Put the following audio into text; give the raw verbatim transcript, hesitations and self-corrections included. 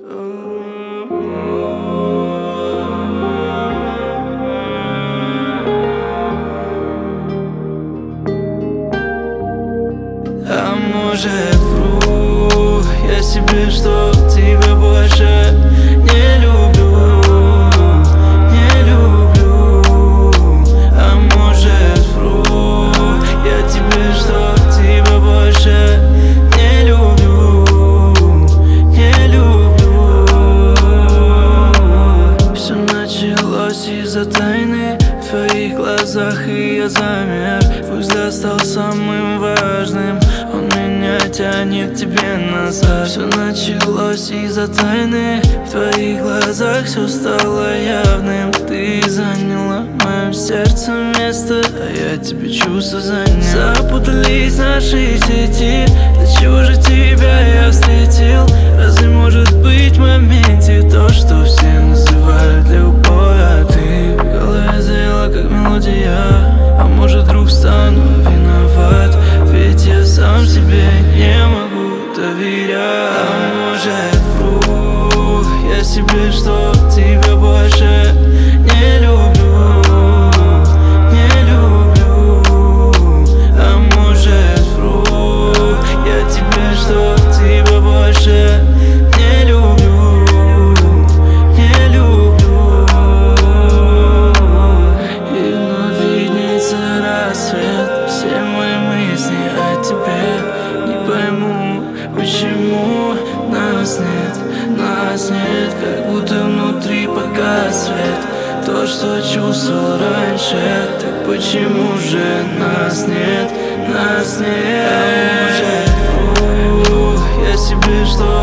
А может, вру я себе, что тебя больше не люблю, не люблю. А может, вру я тебе, что тебя больше не люблю, не люблю. Все началось из-за тайны в твоих глазах, и я замер. Твой взгляд стал самым важным, он меня тянет к тебе назад. Все началось из-за тайны в твоих глазах, все стало явным. Ты заняла в моем сердце место, а я тебе чувства занял. Запутались наши сети, для чего же тебя я встретил? Разве может быть в моменте то, что все называют любовь? А ты в голове заела как мелодия. А может, вдруг стану виноват, ведь я сам себе не могу доверять. А может, вру я себе, что тебя больше не люблю, не люблю. А может, вру я тебе, что тебя больше не люблю, не люблю. И вновь виднеется рассвет, все мои мысли о тебе. Не пойму, почему нас нет, нас нет, как будто внутри погас свет. То, что чувствовал раньше, так почему же нас нет, нас нет? А может, вру я себе, что